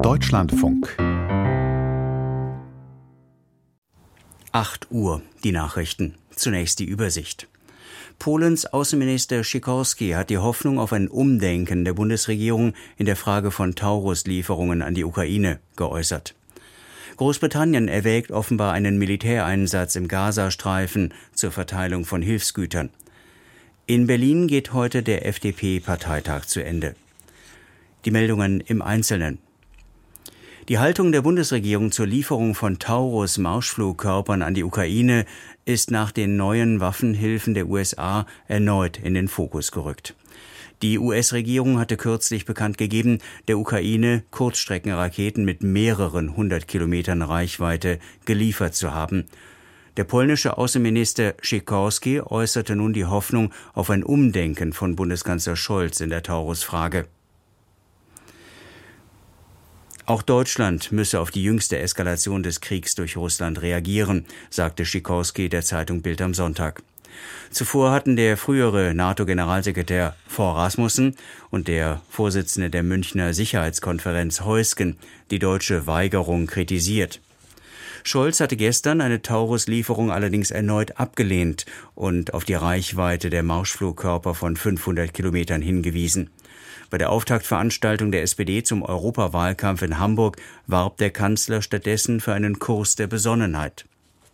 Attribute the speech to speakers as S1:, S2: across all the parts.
S1: Deutschlandfunk.
S2: 8 Uhr, die Nachrichten. Zunächst die Übersicht. Polens Außenminister Sikorski hat die Hoffnung auf ein Umdenken der Bundesregierung in der Frage von Taurus-Lieferungen an die Ukraine geäußert. Großbritannien erwägt offenbar einen Militäreinsatz im Gazastreifen zur Verteilung von Hilfsgütern. In Berlin geht heute der FDP-Parteitag zu Ende. Die Meldungen im Einzelnen. Die Haltung der Bundesregierung zur Lieferung von Taurus-Marschflugkörpern an die Ukraine ist nach den neuen Waffenhilfen der USA erneut in den Fokus gerückt. Die US-Regierung hatte kürzlich bekannt gegeben, der Ukraine Kurzstreckenraketen mit mehreren 100 Kilometern Reichweite geliefert zu haben. Der polnische Außenminister Sikorski äußerte nun die Hoffnung auf ein Umdenken von Bundeskanzler Scholz in der Taurus-Frage. Auch Deutschland müsse auf die jüngste Eskalation des Kriegs durch Russland reagieren, sagte Sikorski der Zeitung Bild am Sonntag. Zuvor hatten der frühere NATO-Generalsekretär Fogh Rasmussen und der Vorsitzende der Münchner Sicherheitskonferenz Heusgen die deutsche Weigerung kritisiert. Scholz hatte gestern eine Taurus-Lieferung allerdings erneut abgelehnt und auf die Reichweite der Marschflugkörper von 500 Kilometern hingewiesen. Bei der Auftaktveranstaltung der SPD zum Europawahlkampf in Hamburg warb der Kanzler stattdessen für einen Kurs der Besonnenheit.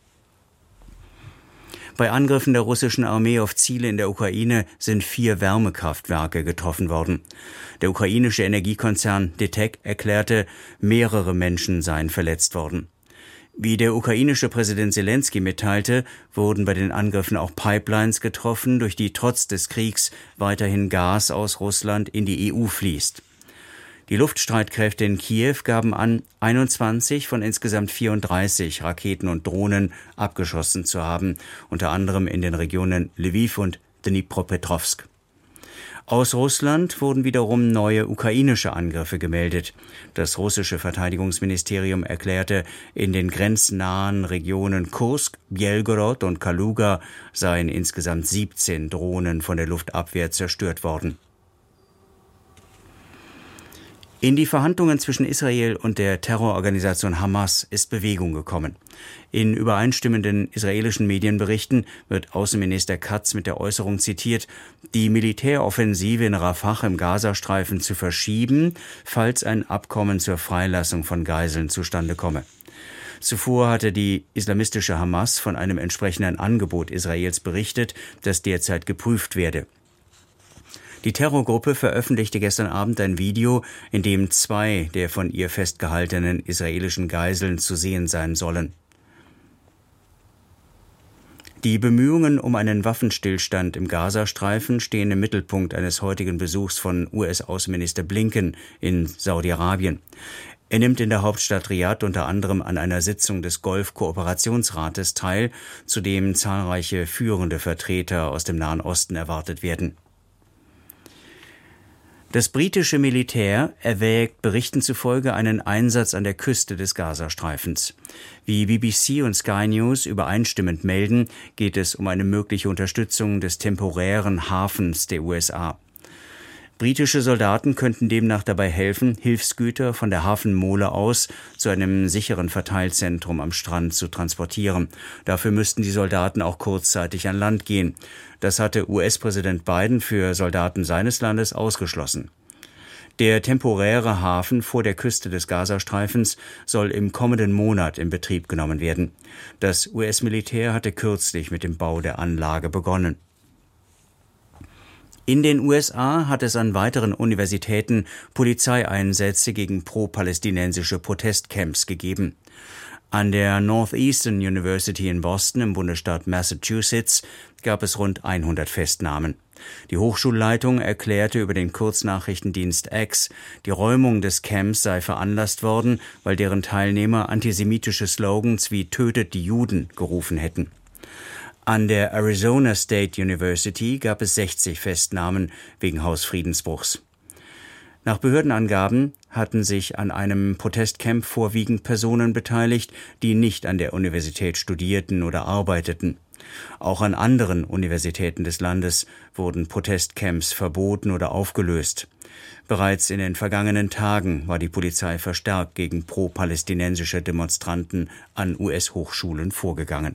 S2: Bei Angriffen der russischen Armee auf Ziele in der Ukraine sind 4 Wärmekraftwerke getroffen worden. Der ukrainische Energiekonzern DTEK erklärte, mehrere Menschen seien verletzt worden. Wie der ukrainische Präsident Selenskyj mitteilte, wurden bei den Angriffen auch Pipelines getroffen, durch die trotz des Kriegs weiterhin Gas aus Russland in die EU fließt. Die Luftstreitkräfte in Kiew gaben an, 21 von insgesamt 34 Raketen und Drohnen abgeschossen zu haben, unter anderem in den Regionen Lwiw und Dnipropetrovsk. Aus Russland wurden wiederum neue ukrainische Angriffe gemeldet. Das russische Verteidigungsministerium erklärte, in den grenznahen Regionen Kursk, Belgorod und Kaluga seien insgesamt 17 Drohnen von der Luftabwehr zerstört worden. In die Verhandlungen zwischen Israel und der Terrororganisation Hamas ist Bewegung gekommen. In übereinstimmenden israelischen Medienberichten wird Außenminister Katz mit der Äußerung zitiert, die Militäroffensive in Rafah im Gazastreifen zu verschieben, falls ein Abkommen zur Freilassung von Geiseln zustande komme. Zuvor hatte die islamistische Hamas von einem entsprechenden Angebot Israels berichtet, das derzeit geprüft werde. Die Terrorgruppe veröffentlichte gestern Abend ein Video, in dem 2 der von ihr festgehaltenen israelischen Geiseln zu sehen sein sollen. Die Bemühungen um einen Waffenstillstand im Gazastreifen stehen im Mittelpunkt eines heutigen Besuchs von US-Außenminister Blinken in Saudi-Arabien. Er nimmt in der Hauptstadt Riad unter anderem an einer Sitzung des Golf-Kooperationsrates teil, zu dem zahlreiche führende Vertreter aus dem Nahen Osten erwartet werden. Das britische Militär erwägt Berichten zufolge einen Einsatz an der Küste des Gazastreifens. Wie BBC und Sky News übereinstimmend melden, geht es um eine mögliche Unterstützung des temporären Hafens der USA. Britische Soldaten könnten demnach dabei helfen, Hilfsgüter von der Hafenmole aus zu einem sicheren Verteilzentrum am Strand zu transportieren. Dafür müssten die Soldaten auch kurzzeitig an Land gehen. Das hatte US-Präsident Biden für Soldaten seines Landes ausgeschlossen. Der temporäre Hafen vor der Küste des Gazastreifens soll im kommenden Monat in Betrieb genommen werden. Das US-Militär hatte kürzlich mit dem Bau der Anlage begonnen. In den USA hat es an weiteren Universitäten Polizeieinsätze gegen pro-palästinensische Protestcamps gegeben. An der Northeastern University in Boston im Bundesstaat Massachusetts gab es rund 100 Festnahmen. Die Hochschulleitung erklärte über den Kurznachrichtendienst X, die Räumung des Camps sei veranlasst worden, weil deren Teilnehmer antisemitische Slogans wie „Tötet die Juden“ gerufen hätten. An der Arizona State University gab es 60 Festnahmen wegen Hausfriedensbruchs. Nach Behördenangaben hatten sich an einem Protestcamp vorwiegend Personen beteiligt, die nicht an der Universität studierten oder arbeiteten. Auch an anderen Universitäten des Landes wurden Protestcamps verboten oder aufgelöst. Bereits in den vergangenen Tagen war die Polizei verstärkt gegen pro-palästinensische Demonstranten an US-Hochschulen vorgegangen.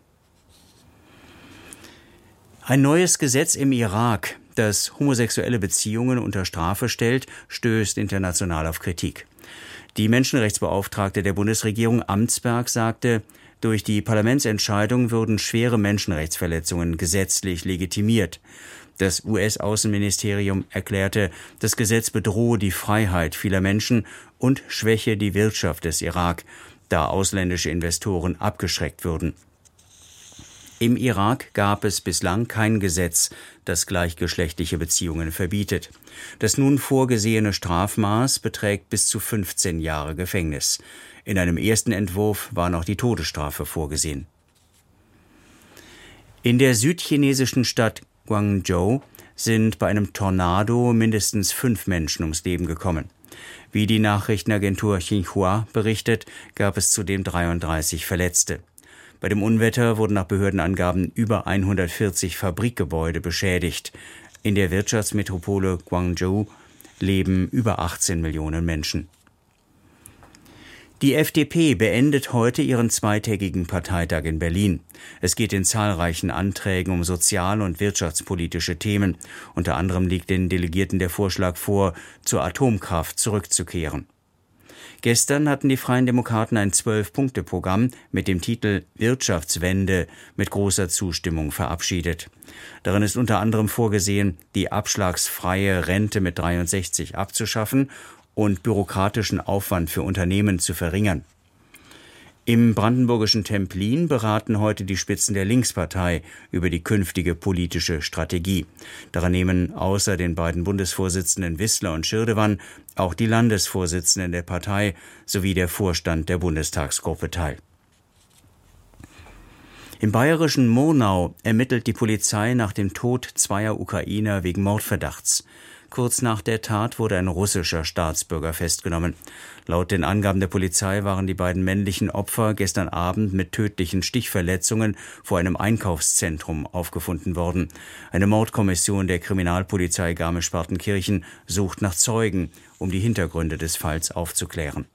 S2: Ein neues Gesetz im Irak, das homosexuelle Beziehungen unter Strafe stellt, stößt international auf Kritik. Die Menschenrechtsbeauftragte der Bundesregierung Amtsberg sagte, durch die Parlamentsentscheidung würden schwere Menschenrechtsverletzungen gesetzlich legitimiert. Das US-Außenministerium erklärte, das Gesetz bedrohe die Freiheit vieler Menschen und schwäche die Wirtschaft des Irak, da ausländische Investoren abgeschreckt würden. Im Irak gab es bislang kein Gesetz, das gleichgeschlechtliche Beziehungen verbietet. Das nun vorgesehene Strafmaß beträgt bis zu 15 Jahre Gefängnis. In einem ersten Entwurf war noch die Todesstrafe vorgesehen. In der südchinesischen Stadt Guangzhou sind bei einem Tornado mindestens 5 Menschen ums Leben gekommen. Wie die Nachrichtenagentur Xinhua berichtet, gab es zudem 33 Verletzte. Bei dem Unwetter wurden nach Behördenangaben über 140 Fabrikgebäude beschädigt. In der Wirtschaftsmetropole Guangzhou leben über 18 Millionen Menschen. Die FDP beendet heute ihren zweitägigen Parteitag in Berlin. Es geht in zahlreichen Anträgen um sozial- und wirtschaftspolitische Themen. Unter anderem liegt den Delegierten der Vorschlag vor, zur Atomkraft zurückzukehren. Gestern hatten die Freien Demokraten ein 12-Punkte-Programm mit dem Titel Wirtschaftswende mit großer Zustimmung verabschiedet. Darin ist unter anderem vorgesehen, die abschlagsfreie Rente mit 63 abzuschaffen und bürokratischen Aufwand für Unternehmen zu verringern. Im brandenburgischen Templin beraten heute die Spitzen der Linkspartei über die künftige politische Strategie. Daran nehmen außer den beiden Bundesvorsitzenden Wissler und Schirdewan auch die Landesvorsitzenden der Partei sowie der Vorstand der Bundestagsgruppe teil. Im bayerischen Murnau ermittelt die Polizei nach dem Tod zweier Ukrainer wegen Mordverdachts. Kurz nach der Tat wurde ein russischer Staatsbürger festgenommen. Laut den Angaben der Polizei waren die beiden männlichen Opfer gestern Abend mit tödlichen Stichverletzungen vor einem Einkaufszentrum aufgefunden worden. Eine Mordkommission der Kriminalpolizei Garmisch-Partenkirchen sucht nach Zeugen, um die Hintergründe des Falls aufzuklären.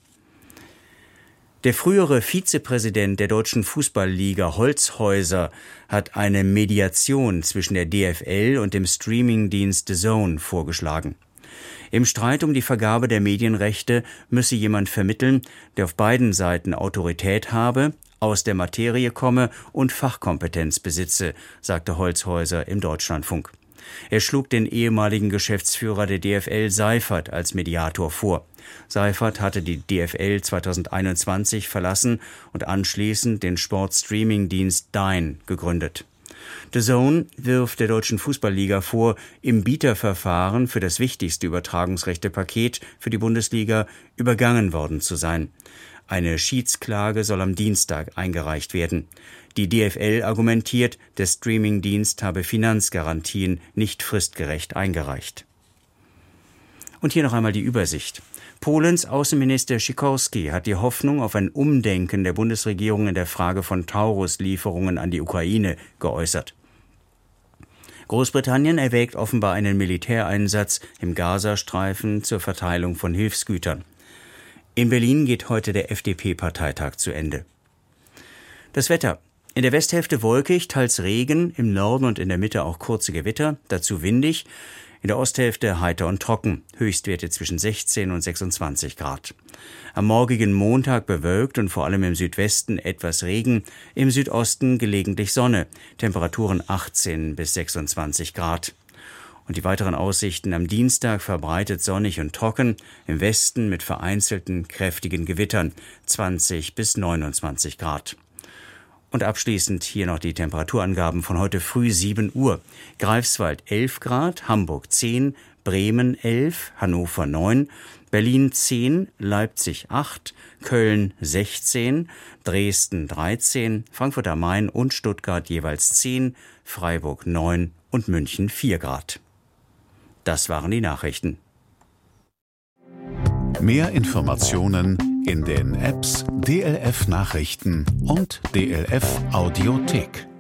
S2: Der frühere Vizepräsident der Deutschen Fußballliga Holzhäuser hat eine Mediation zwischen der DFL und dem Streamingdienst DAZN vorgeschlagen. Im Streit um die Vergabe der Medienrechte müsse jemand vermitteln, der auf beiden Seiten Autorität habe, aus der Materie komme und Fachkompetenz besitze, sagte Holzhäuser im Deutschlandfunk. Er schlug den ehemaligen Geschäftsführer der DFL Seifert als Mediator vor. Seifert hatte die DFL 2021 verlassen und anschließend den Sportstreaming-Dienst Dine gegründet. DAZN wirft der Deutschen Fußballliga vor, im Bieterverfahren für das wichtigste Übertragungsrechtepaket für die Bundesliga übergangen worden zu sein. Eine Schiedsklage soll am Dienstag eingereicht werden. Die DFL argumentiert, der Streamingdienst habe Finanzgarantien nicht fristgerecht eingereicht. Und hier noch einmal die Übersicht. Polens Außenminister Sikorski hat die Hoffnung auf ein Umdenken der Bundesregierung in der Frage von Taurus-Lieferungen an die Ukraine geäußert. Großbritannien erwägt offenbar einen Militäreinsatz im Gazastreifen zur Verteilung von Hilfsgütern. In Berlin geht heute der FDP-Parteitag zu Ende. Das Wetter. In der Westhälfte wolkig, teils Regen, im Norden und in der Mitte auch kurze Gewitter, dazu windig. In der Osthälfte heiter und trocken, Höchstwerte zwischen 16 und 26 Grad. Am morgigen Montag bewölkt und vor allem im Südwesten etwas Regen, im Südosten gelegentlich Sonne, Temperaturen 18 bis 26 Grad. Und die weiteren Aussichten am Dienstag verbreitet sonnig und trocken, im Westen mit vereinzelten kräftigen Gewittern 20 bis 29 Grad. Und abschließend hier noch die Temperaturangaben von heute früh 7 Uhr. Greifswald 11 Grad, Hamburg 10, Bremen 11, Hannover 9, Berlin 10, Leipzig 8, Köln 16, Dresden 13, Frankfurt am Main und Stuttgart jeweils 10, Freiburg 9 und München 4 Grad. Das waren die Nachrichten.
S1: Mehr Informationen in den Apps DLF Nachrichten und DLF Audiothek.